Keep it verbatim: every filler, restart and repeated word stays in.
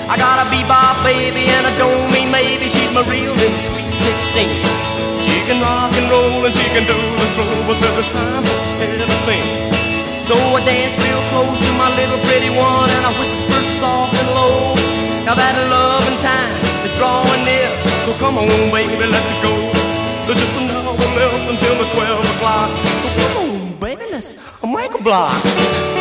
I got a bebop baby and I don't mean maybe, she's my real little sweet sixteen. She can rock and roll and she can do the stroll, but there's a time for everything. So I dance real close to my little pretty one and I whisper soft and low. Now that loving time is drawing near, so come on baby, let's go. There's just an hour left until the twelve o'clock, so come on baby, let's make a block.